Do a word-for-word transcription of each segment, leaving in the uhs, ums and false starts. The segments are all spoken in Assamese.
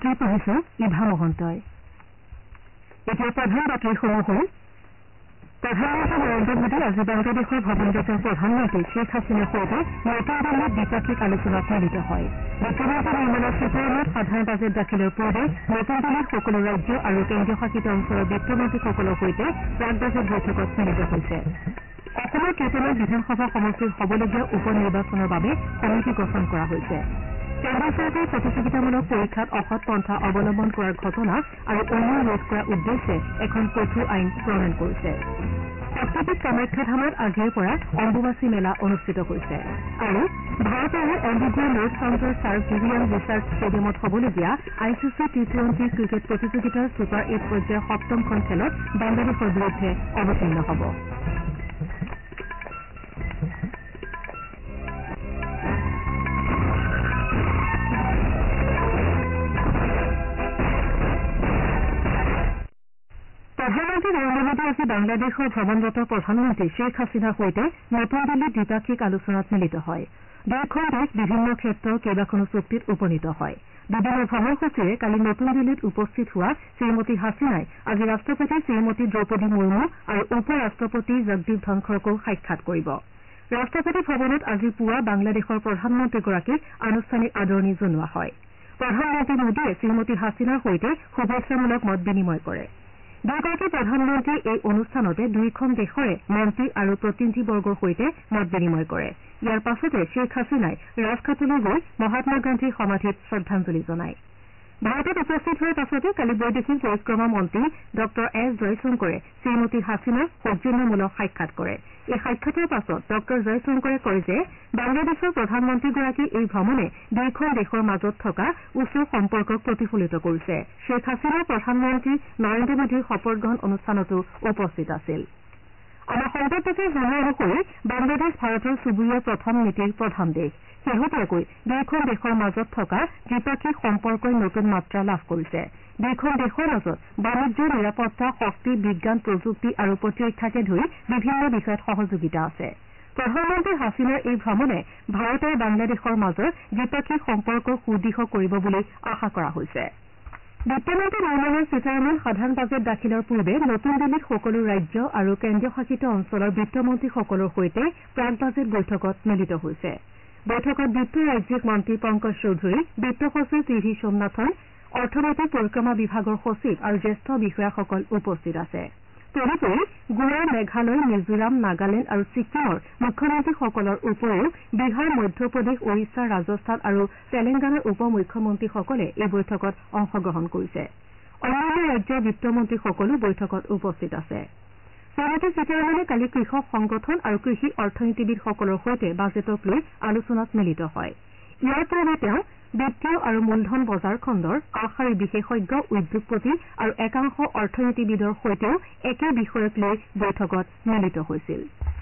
বাতৰি পঢ়িছে ইভা মহন্তই। এতিয়া প্ৰধান বাতৰিসমূহ হ'ল প্ৰধানমন্ত্ৰী নৰেন্দ্ৰ মোদী আজি বাংলাদেশৰ ভৱনজাতৰ প্ৰধানমন্ত্ৰী শ্বেখ হাছিনাৰ সৈতে নতুন দিল্লীত দ্বিপাক্ষিক আলোচনাত মিলিত হয়। বিত্তমন্ত্ৰী নিৰ্মলা সীতাৰমণ সাধাৰণ বাজেট দাখিলৰ পূৰ্বে নতুন দিল্লীত সকলো ৰাজ্য আৰু কেন্দ্ৰীয় শাসিত অঞ্চলৰ বিত্তমন্ত্ৰীসকলৰ সৈতে প্ৰাক বাজেট বৈঠকত মিলিত হৈছে। অসমৰ কেইটামান বিধানসভা সমষ্টিত হ'বলগীয়া উপ নিৰ্বাচনৰ বাবে সমিতি গঠন কৰা হৈছে। কেন্দ্ৰ চৰকাৰে প্ৰতিযোগিতামূলক পৰীক্ষাত অসৎ পন্থা অৱলম্বন কৰাৰ ঘটনা আৰু অনিয়ম ৰোধ কৰাৰ উদ্দেশ্যে এখন কঠোৰ আইন প্ৰণয়ন কৰিছে। শক্তিপীঠ কামাখ্যা ধামত আজিৰে পৰা অম্বুবাচী মেলা অনুষ্ঠিত হৈছে আৰু ভাৰতৰ এণ্ডিগুৱা নৰ্থ কাউণ্টাৰ ছাৰ ভিভিয়ান ৰিচাৰ্চ ষ্টেডিয়ামত হ'বলগীয়া I C C T twenty cricket প্ৰতিযোগিতাৰ ছুপাৰ এইট পৰ্যায়ৰ সপ্তমখন খেলত বাংলাদেশৰ বিৰুদ্ধে অৱতীৰ্ণ হ'ব। প্ৰধানমন্ত্ৰী নৰেন্দ্ৰ মোদী আজি বাংলাদেশৰ ভ্ৰমণৰত প্ৰধানমন্ত্ৰী শ্বেখ হাছিনাৰ সৈতে নতুন দিল্লীত দ্বিপাক্ষিক আলোচনাত মিলিত হয়। দুয়োখন দেশ বিভিন্ন ক্ষেত্ৰৰ কেইবাখনো চুক্তিত উপনীত হয়। বিভিন্ন ভ্ৰমণসূচীৰে কালি নতুন দিল্লীত উপস্থিত হোৱা শ্ৰীমতী হাছিনাই আজি ৰাষ্ট্ৰপতি শ্ৰীমতী দ্ৰৌপদী মুৰ্মু আৰু উপ ৰাষ্ট্ৰপতি জগদীপ ধনখড়কো সাক্ষাৎ কৰিব। ৰাষ্ট্ৰপতি ভৱনত আজি পুৱা বাংলাদেশৰ প্ৰধানমন্ত্ৰীগৰাকীক আনুষ্ঠানিক আদৰণি জনোৱা হয়। প্ৰধানমন্ত্ৰী মোদীয়ে শ্ৰীমতী হাছিনাৰ সৈতে শুভেচ্ছামূলক মত বিনিময় কৰে। দুয়োগৰাকী প্ৰধানমন্ত্ৰীয়ে এই অনুষ্ঠানতে দুয়োখন দেশৰে মন্ত্ৰী আৰু প্ৰতিনিধিবৰ্গৰ সৈতে মত বিনিময় কৰে। ইয়াৰ পাছতে শ্বেখ হাছিনাই ৰাজঘাটলৈ গৈ মহাত্মা গান্ধীৰ সমাধিত শ্ৰদ্ধাঞ্জলি জনায়। ভাৰতত উপস্থিত হোৱাৰ পাছতে কালি বৈদেশিক পৰিক্ৰমা মন্ত্ৰী ডঃ এছ জয়শংকৰে শ্ৰীমতী হাছিনাক সৌজন্যমূলক সাক্ষাৎ কৰে। এই সাক্ষাতৰ পাছত ডঃ জয়শংকৰে কয় যে বাংলাদেশৰ প্ৰধানমন্ত্ৰীগৰাকীৰ এই ভ্ৰমণে দুয়োখন দেশৰ মাজত থকা উচ্চ সম্পৰ্কক প্ৰতিফলিত কৰিছে। শ্বেখ হাছিনা প্ৰধানমন্ত্ৰী নৰেন্দ্ৰ মোদীৰ শপতগ্ৰহণ অনুষ্ঠানতো উপস্থিত আছিল। আমাৰ সংবাদদাতাই জনোৱা অনুসৰি বাংলাদেশ ভাৰতৰ চুবুৰীয়া প্ৰথম নীতিৰ প্ৰধান দেশ। শেহতীয়াকৈ দুয়োখন দেশৰ মাজত থকা দ্বিপাক্ষিক সম্পৰ্কই নতুন মাত্ৰা লাভ কৰিছে। দুয়োখন দেশৰ মাজত বাণিজ্য, নিৰাপত্তা, শক্তি, বিজ্ঞান, প্ৰযুক্তি আৰু প্ৰতিৰক্ষাকে ধৰি বিভিন্ন বিষয়ত সহযোগিতা আছে। প্ৰধানমন্ত্ৰী হাছিনাৰ এই ভ্ৰমণে ভাৰত আৰু বাংলাদেশৰ মাজৰ দ্বিপাক্ষিক সম্পৰ্ক সুদৃঢ় কৰিব বুলি আশা কৰা হৈছে। বিত্তমন্ত্ৰী নিৰ্মলা সীতাৰমণ সাধাৰণ বাজেট দাখিলৰ পূৰ্বে নতুন দিল্লীত সকলো ৰাজ্য আৰু কেন্দ্ৰীয় শাসিত অঞ্চলৰ বিত্তমন্ত্ৰীসকলৰ সৈতে প্ৰাক বাজেট বৈঠকত মিলিত হৈছে। বৈঠকত বিত্ত ৰাজ্যিক মন্ত্ৰী পংকজ চৌধুৰী, বিত্ত সচিব টি ভি সোমনাথন, অৰ্থনৈতিক পৰিক্ৰমা বিভাগৰ সচিব আৰু জ্যেষ্ঠ বিষয়াসকল উপস্থিত আছে। তদুপৰি গোৱা, মেঘালয়, মিজোৰাম, নাগালেণ্ড আৰু ছিক্কিমৰ মুখ্যমন্ত্ৰীসকলৰ উপৰিও বিহাৰ, মধ্যপ্ৰদেশ, ওড়িশা, ৰাজস্থান আৰু তেলেংগানাৰ উপ মুখ্যমন্ত্ৰীসকলে এই বৈঠকত অংশগ্ৰহণ কৰিছে। অন্যান্য ৰাজ্যৰ বিত্তমন্ত্ৰীসকলো বৈঠকত উপস্থিত আছে। শ্ৰীমতী সীতাৰমণে কালি কৃষক সংগঠন আৰু কৃষি অৰ্থনীতিবিদসকলৰ সৈতে বাজেটক লৈ আলোচনাত মিলিত হয়। ইয়াৰ পূৰ্বে তেওঁ বিত্তীয় আৰু মূলধন বজাৰ খণ্ডৰ আগশাৰীৰ বিশেষজ্ঞ, উদ্যোগপতি আৰু একাংশ অৰ্থনীতিবিদৰ সৈতেও একে বিষয়ক লৈ বৈঠকত মিলিত হৈছিল।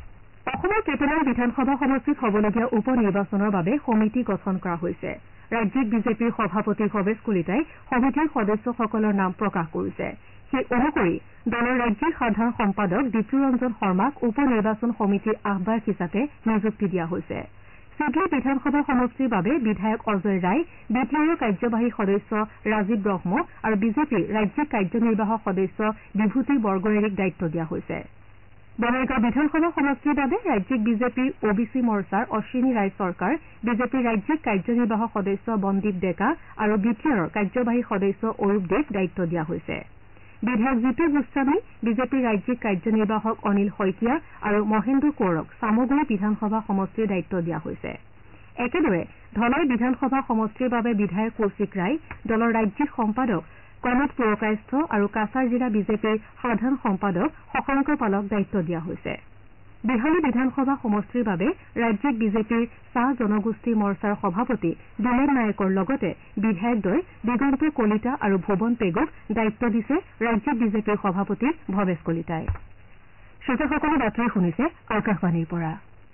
অসমৰ কেইটামান বিধানসভা সমষ্টিত হ'বলগীয়া উপ নিৰ্বাচনৰ বাবে সমিতি গঠন কৰা হৈছে। ৰাজ্যিক বিজেপিৰ সভাপতি ভৱেশ কলিতাই সমিতিৰ সদস্যসকলৰ নাম প্ৰকাশ কৰিছে। সেই অনুসৰি দলৰ ৰাজ্যিক সাধাৰণ সম্পাদক দীপ্তি ৰঞ্জন শৰ্মাক উপ নিৰ্বাচন সমিতিৰ আহ্বায়ক হিচাপে নিযুক্তি দিয়া হৈছে। চিডলি বিধানসভা সমষ্টিৰ বাবে বিধায়ক অজয় ৰায়, বি টি আৰৰ কাৰ্যবাহী সদস্য ৰাজীৱ ব্ৰহ্ম আৰু বিজেপিৰ ৰাজ্যিক কাৰ্যনিৰ্বাহক সদস্য বিভূতি বৰগোহাঞিক দায়িত্ব দিয়া হৈছে। বঙাইগাঁও বিধানসভা সমষ্টিৰ বাবে ৰাজ্যিক বিজেপিৰ অ বি চি মৰ্চাৰ অশ্বিনী ৰায় চৰকাৰ, বিজেপিৰ ৰাজ্যিক কাৰ্যনিৰ্বাহক সদস্য বন্দীপ ডেকা আৰু বি টি আৰৰ কাৰ্যবাহী সদস্য অৰূপ দেৱ দায়িত্ব দিয়া হৈছে। বিধায়ক জি পি গোস্বামী, বিজেপিৰ ৰাজ্যিক কাৰ্যনিৰ্বাহক অনিল শইকীয়া আৰু মহেন্দ্ৰ কোঁৱৰক চামগুৰি বিধানসভা সমষ্টিৰ দায়িত্ব দিয়া হৈছে। একেদৰে ধলাই বিধানসভা সমষ্টিৰ বাবে বিধায়ক কৌশিক ৰায়, দলৰ ৰাজ্যিক সম্পাদক কনক পুৰকায়স্থ আৰু কাছাৰ জিলা বিজেপিৰ সাধাৰণ সম্পাদক শশাংক পালক দায়িত্ব দিয়া হৈছে। বিহালী বিধানসভা সমষ্টিৰ বাবে ৰাজ্যিক বিজেপিৰ চাহ জনগোষ্ঠী মৰ্চাৰ সভাপতি দিলেন নায়কৰ লগতে বিধায়কদ্বয় দিগন্ত কলিতা আৰু ভুৱন পেগুক দায়িত্ব দিছে ৰাজ্যিক বিজেপিৰ সভাপতি ভৱেশ কলিতাই। শ্ৰোতাসকলে বাতৰি শুনিছে আকাশবাণীৰ পৰা।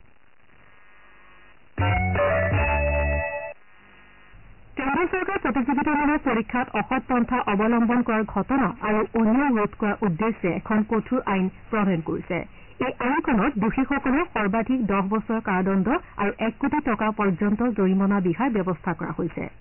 কেন্দ্ৰ চৰকাৰ প্ৰতিযোগিতামূলক পৰীক্ষাত অসৎ পন্থা অৱলম্বন কৰাৰ ঘটনা আৰু অনিয়ম ৰোধ কৰাৰ উদ্দেশ্যে এখন কঠোৰ আইন প্ৰণয়ন কৰিছে। এই আইনখনত দোষীসকলক সৰ্বাধিক দহ বছৰ কাৰাদণ্ড আৰু এক কোটি টকা পৰ্যন্ত জৰিমনা বিহাৰ ব্যৱস্থা কৰা হৈছে।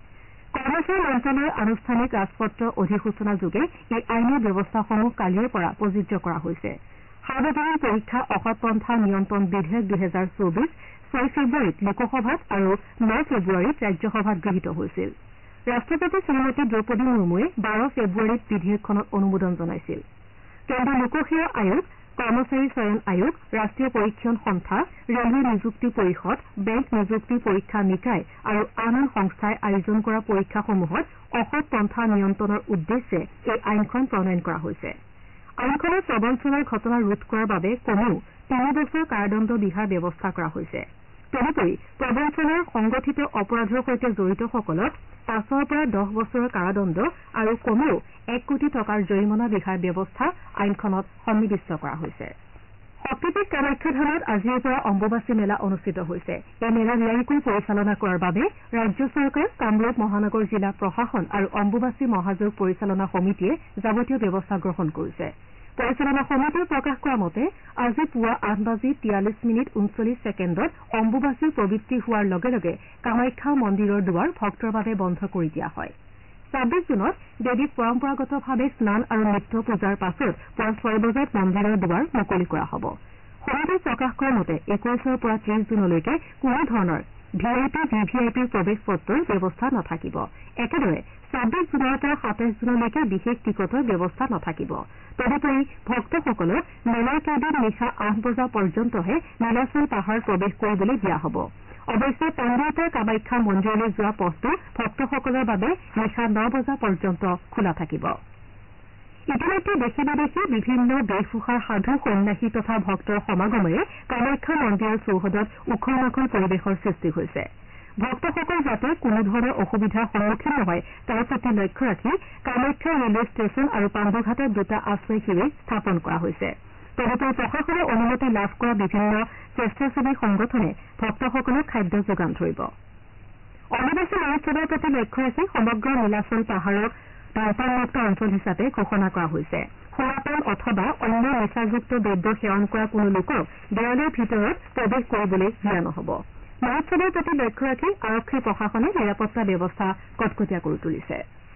কৰ্মচাৰী মন্ত্ৰালয়ৰ আনুষ্ঠানিক ৰাজপত্ৰ অধিসূচনা যোগে এই আইনী ব্যৱস্থাসমূহ কালিৰে পৰা প্ৰযোজ্য কৰা হৈছে। সাৰ্বজনীন পৰীক্ষা অসৎপন্থা নিয়ন্ত্ৰণ বিধেয়ক দুহেজাৰ চৌবিশ ছয় ফেব্ৰুৱাৰীত লোকসভাত আৰু ন ফেব্ৰুৱাৰীত ৰাজ্যসভাত গৃহীত হৈছিল। ৰাষ্ট্ৰপতি শ্ৰীমতী দ্ৰৌপদী মুৰ্মুৱে বাৰ ফেব্ৰুৱাৰীত বিধেয়কখনত অনুমোদন জনাইছিল। কেন্দ্ৰীয় লোকসেৱা আয়োগ, কৰ্মচাৰী চয়ন আয়োগ, ৰাষ্ট্ৰীয় পৰীক্ষণ সংস্থা, ৰেলৱে নিযুক্তি পৰিষদ, বেংক নিযুক্তি পৰীক্ষা নিকায় আৰু আন আন সংস্থাই আয়োজন কৰা পৰীক্ষাসমূহত অসৎ পন্থা নিয়ন্ত্ৰণৰ উদ্দেশ্যে এই আইনখন প্ৰণয়ন কৰা হৈছে। আইনখনত প্ৰবঞ্চনাৰ ঘটনা ৰোধ কৰাৰ বাবে কমেও তিনি বছৰ কাৰাদণ্ড বিহাৰ ব্যৱস্থা কৰা হৈছে। তদুপৰি প্ৰবঞ্চনাৰ সংগঠিত অপৰাধৰ সৈতে জড়িতসকলক পাঁচৰ পৰা দহ বছৰৰ কাৰাদণ্ড আৰু কমেও এক কোটি টকাৰ জৰিমনা বিহাৰ ব্যৱস্থা আইনখনত সন্নিৱিষ্ট কৰা হৈছে। শক্তিপীঠ কামাখ্যা ধামত আজিৰে পৰা অম্বুবাচী মেলা অনুষ্ঠিত হৈছে। এই মেলা নিয়াৰিকৈ পৰিচালনা কৰাৰ বাবে ৰাজ্য চৰকাৰ, কামৰূপ মহানগৰ জিলা প্ৰশাসন আৰু অম্বুবাচী মহাযোগ পৰিচালনা সমিতিয়ে যাৱতীয় ব্যৱস্থা গ্ৰহণ কৰিছে। পৰিচালনা সমিতিয়ে প্ৰকাশ কৰা মতে আজি পুৱা আঠ বাজি তিয়াল্লিছ মিনিট ঊনচল্লিছ ছেকেণ্ডত অম্বুবাচীৰ প্ৰবৃত্তি হোৱাৰ লগে লগে কামাখ্যা মন্দিৰৰ দুৱাৰ ভক্তৰ বাবে বন্ধ কৰি দিয়া হয়। ছাব্বিছ জুনত দেৱীক পৰম্পৰাগতভাৱে স্নান আৰু নিত্য পূজাৰ পাছত পুৱা ছয় বজাত মন্দিৰৰ দুৱাৰ মুকলি কৰা হ'ব। সমিতিয়ে প্ৰকাশ কৰা মতে একৈছৰ পৰা ত্ৰিছ জুনলৈকে কোনো ধৰণৰ V I P V V I পিৰ প্ৰৱেশ পত্ৰৰ ব্যৱস্থা নাথাকিব। একেদৰে ছাব্বিছ জুনৰ পৰা সাতাইছ জুনলৈকে বিশেষ টিকটৰ ব্যৱস্থা নাথাকিব। তদুপৰি ভক্তসকলক মেলাৰ কেইদিন নিশা আঠ বজা পৰ্যন্তহে নীলাচল পাহাৰ প্ৰৱেশ কৰিবলৈ দিয়া হ'ব। অৱশ্যে পণ্ডিতৰ পৰা কামাখ্যা মন্দিৰলৈ যোৱা পথটো ভক্তসকলৰ বাবে নিশা ন বজা পৰ্যন্ত খোলা থাকিব। ইতিমধ্যে দেশে বিদেশে বিভিন্ন বেশভূষাৰ সাধু সন্যাসী তথা ভক্তৰ সমাগমেৰে কামাখ্যা মন্দিৰৰ চৌহদত উখল মাখল পৰিৱেশৰ সৃষ্টি হৈছে। ভক্তসকল যাতে কোনো ধৰণৰ অসুবিধাৰ সন্মুখীন নহয় তাৰ প্ৰতি লক্ষ্য ৰাখি কামাখ্যা ৰেলৱে ষ্টেচন আৰু পাণ্ডুঘাটত দুটা আশ্ৰয় শিবিৰ স্থাপন কৰা হৈছে। তদুপৰি প্ৰশাসনৰ অনুমতি লাভ কৰা বিভিন্ন স্বেচ্ছাসেৱী সংগঠনে ভক্তসকলক খাদ্য যোগান ধৰিব। অম্বুবাচী মহোৎসৱৰ প্ৰতি লক্ষ্য ৰাখি সমগ্ৰ নীলাচল পাহাৰক ধূমপানমুক্ত অঞ্চল হিচাপে ঘোষণা কৰা হৈছে। সুৰাপান অথবা অন্য নিচাযুক্ত দ্ৰব্য সেৱন কৰা কোনো লোকক দেৱালয়ৰ ভিতৰত প্ৰৱেশ কৰিবলৈ দিয়া নহ'ব। মহোৎসৱৰ প্ৰতি লক্ষ্য ৰাখি আৰক্ষী প্ৰশাসনে নিৰাপত্তা ব্যৱস্থা কটকটীয়া কৰি তুলিছে।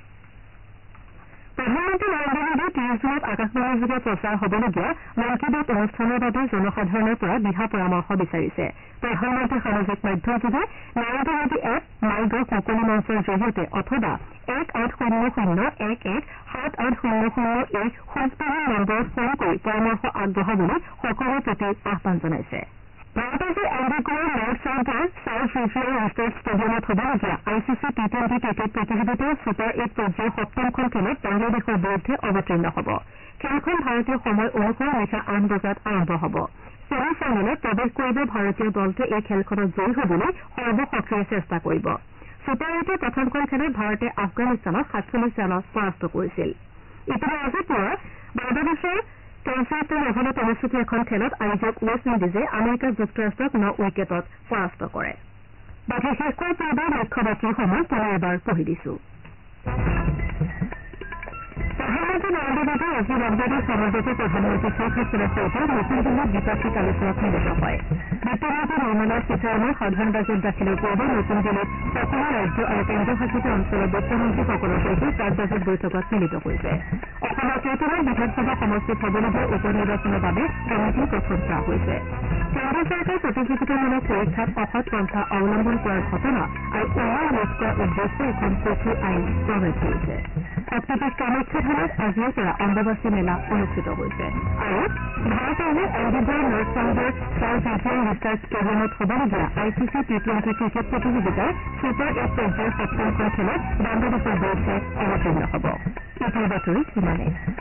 প্ৰধানমন্ত্ৰী নৰেন্দ্ৰ মোদীয়ে ত্ৰিছ জুনত আকাশবাণীৰ যোগে প্ৰচাৰ হ'বলগীয়া মন কী বাত অনুষ্ঠানৰ বাবে জনসাধাৰণৰ পৰা দিহা পৰামৰ্শ বিচাৰিছে। প্ৰধানমন্ত্ৰী সামাজিক মাধ্যমযোগে Narendra Modi app, my gov মুকলি মঞ্চৰ জৰিয়তে অথবা এক আঠ শূন্য শূন্য এক এক সাত আঠ শূন্য শূন্য এক সংস্থাপন নম্বৰত ফোন কৰি পৰামৰ্শ আগবঢ়াবলৈ সকলোৰে প্ৰতি আহ্বান জনাইছে। ভাৰতৰ এণ্ডিগোৰ নৰ্থ চাউথৰ চাউথ ৰিজিয়ন ৰিচাৰ্চ ষ্টেডিয়ামত হ'বলগীয়া I C C T twenty cricket প্ৰতিযোগিতাৰ ছুপাৰ এইট পৰ্যায়ৰ সপ্তমখন খেলত বাংলাদেশৰ বিৰুদ্ধে অৱতীৰ্ণ হ'ব। খেলখন ভাৰতীয় সময় অনুসৰি নিশা আঠ বজাত আৰম্ভ হ'ব। ছেমি ফাইনেলত প্ৰৱেশ কৰিব ভাৰতীয় দলটোৱে এই খেলখনত জয়ী হ'বলৈ সৰ্বশক্তিৰে চেষ্টা কৰিব। ছুপাৰ এইটৰ প্ৰথমখন খেলত ভাৰতে আফগানিস্তানক সাতচল্লিছ ৰানত পৰাস্ত কৰিছিল। ইপিনে আজি পুৱা বাংলাদেশৰ কেনচাৰটন অভাৰত অনুষ্ঠিত এখন খেলত আয়োজক ৱেষ্ট ইণ্ডিজে আমেৰিকা যুক্তৰাষ্ট্ৰক ন উইকেটত পৰাস্ত কৰে। বাতৰি শেষ কৰাৰ পূৰ্বে মুখ্য বাতৰিসমূহ পুনৰ এবাৰ পঢ়ি দিছো। প্ৰধানমন্ত্ৰী নৰেন্দ্ৰ মোদী আজি বাংলাদেশ সমাজতে প্ৰধানমন্ত্ৰী শ্বেখ হাছিনাৰ সৈতে নতুন দিল্লীত দ্বিপাক্ষিক আলোচনাত মিলিত হয়। বিত্তমন্ত্ৰী নিৰ্মলা সীতাৰামনে সাধাৰণ বাজেট দাখিলৰ পূৰ্বে নতুন দিল্লীত সকলো ৰাজ্য আৰু কেন্দ্ৰশাসিত অঞ্চলৰ বিত্তমন্ত্ৰীসকলৰ সৈতে প্ৰাক বাজেট বৈঠকত মিলিত হৈছে। অসমৰ কেইটামান বিধানসভা সমষ্টিত হ'বলগীয়া উপ নিৰ্বাচনৰ বাবে কমিটি গঠন কৰা হৈছে। কেন্দ্ৰ চৰকাৰে প্ৰতিযোগিতামূলক পৰীক্ষাত অসৎ পন্থা অৱলম্বন কৰাৰ ঘটনা আৰু উন্নয়ন ৰোধ কৰাৰ উদ্দেশ্যে এখন কঠোৰ আইন প্ৰণয়ন কৰিছে। শক্তিপীঠ কামাখ্যা ধামত আজিৰে পৰা অম্বুবাচী মেলা অনুষ্ঠিত হৈছে আৰু ভাৰতৰ এণ্ডিগোৰ নৰ্থ চাউথৰ চাউথ ৰিজিয়ন ৰিচাৰ্চ ষ্টেডিয়ামত হ'বলগীয়া I C C T twenty cricket প্ৰতিযোগিতাৰ ছুপাৰ এইট পৰ্যায়ৰ সপ্তমখন খেলত বাংলাদেশৰ বিৰুদ্ধে অৱতীৰ্ণ হ'ব। এই বাতৰি সিমানে।